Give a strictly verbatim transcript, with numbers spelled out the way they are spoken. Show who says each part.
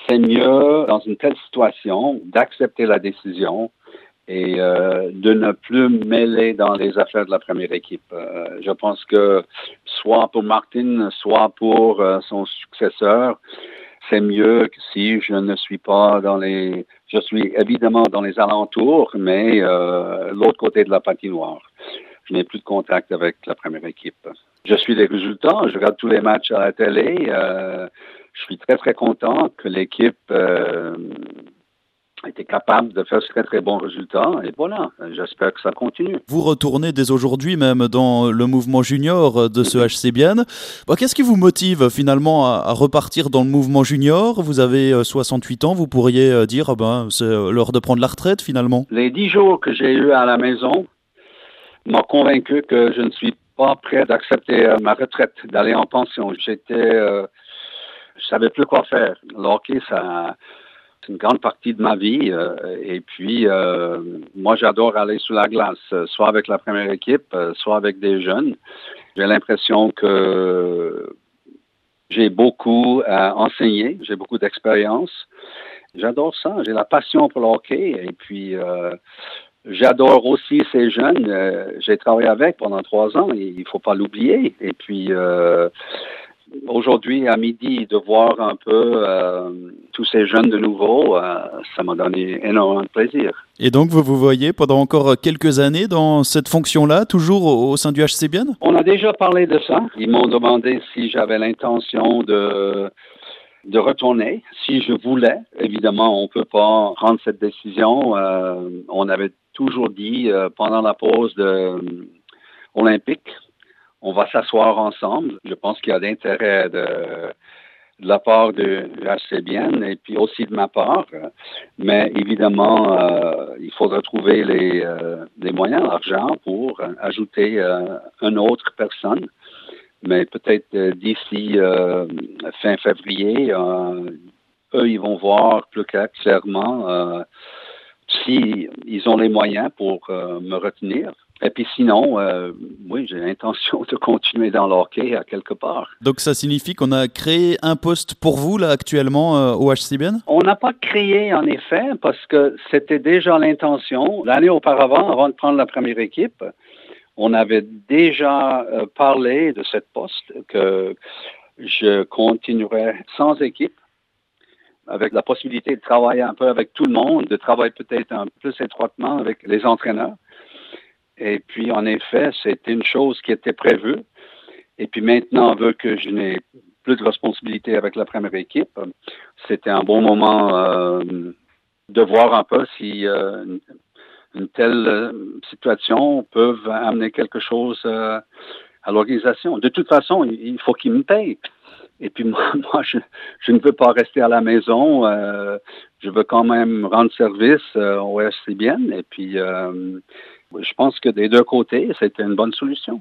Speaker 1: c'est mieux dans une telle situation d'accepter la décision et euh, de ne plus mêler dans les affaires de la première équipe. Euh, je pense que soit pour Martin, soit pour euh, son successeur, c'est mieux que si je ne suis pas dans les... Je suis évidemment dans les alentours, mais euh, l'autre côté de la patinoire. Je n'ai plus de contact avec la première équipe. Je suis les résultats, je regarde tous les matchs à la télé. Euh, je suis très, très content que l'équipe euh, était capable de faire de très, très bons résultats. Et voilà, j'espère que ça continue.
Speaker 2: Vous retournez dès aujourd'hui même dans le mouvement junior de ce H C Bienne. Bon, qu'est-ce qui vous motive finalement à, à repartir dans le mouvement junior? Vous avez soixante-huit ans, vous pourriez dire ben, c'est l'heure de prendre la retraite finalement.
Speaker 1: Les dix jours que j'ai eus à la maison m'ont convaincu que je ne suis pas prêt d'accepter ma retraite, d'aller en pension. J'étais, euh, je savais plus quoi faire. Le hockey, ça, c'est une grande partie de ma vie. Euh, et puis, euh, moi, j'adore aller sous la glace, soit avec la première équipe, soit avec des jeunes. J'ai l'impression que j'ai beaucoup à enseigner, j'ai beaucoup d'expérience. J'adore ça. J'ai la passion pour le hockey. Et puis, euh, j'adore aussi ces jeunes. Euh, j'ai travaillé avec pendant trois ans. Et il faut pas l'oublier. Et puis, euh, aujourd'hui, à midi, de voir un peu euh, tous ces jeunes de nouveau, euh, ça m'a donné énormément de plaisir.
Speaker 2: Et donc, vous vous voyez pendant encore quelques années dans cette fonction-là, toujours au, au sein du H C Bienne?
Speaker 1: On a déjà parlé de ça. Ils m'ont demandé si j'avais l'intention de... de retourner, si je voulais. Évidemment, on ne peut pas prendre cette décision. Euh, on avait toujours dit euh, pendant la pause de, euh, olympique, on va s'asseoir ensemble. Je pense qu'il y a d'intérêt de, de la part de H C Bienne et puis aussi de ma part. Mais évidemment, euh, il faudra trouver les, euh, les moyens, l'argent pour ajouter euh, une autre personne. Mais peut-être euh, d'ici euh, fin février, euh, eux, ils vont voir plus clairement euh, si ils ont les moyens pour euh, me retenir. Et puis sinon, euh, oui, j'ai l'intention de continuer dans le hockey à quelque part.
Speaker 2: Donc ça signifie qu'on a créé un poste pour vous là actuellement euh, au H C Bienne?
Speaker 1: On n'a pas créé en effet parce que c'était déjà l'intention. L'année auparavant, avant de prendre la première équipe, on avait déjà euh, parlé de cette poste, que je continuerais sans équipe, avec la possibilité de travailler un peu avec tout le monde, de travailler peut-être un peu plus étroitement avec les entraîneurs. Et puis, en effet, c'était une chose qui était prévue. Et puis maintenant, vu que je n'ai plus de responsabilité avec la première équipe, c'était un bon moment euh, de voir un peu si... Euh, une telle euh, situation peut amener quelque chose euh, à l'organisation. De toute façon, il faut qu'ils me payent. Et puis moi, moi je, je ne veux pas rester à la maison. Euh, je veux quand même rendre service euh, au H C Bienne. Et puis, euh, je pense que des deux côtés, c'était une bonne solution.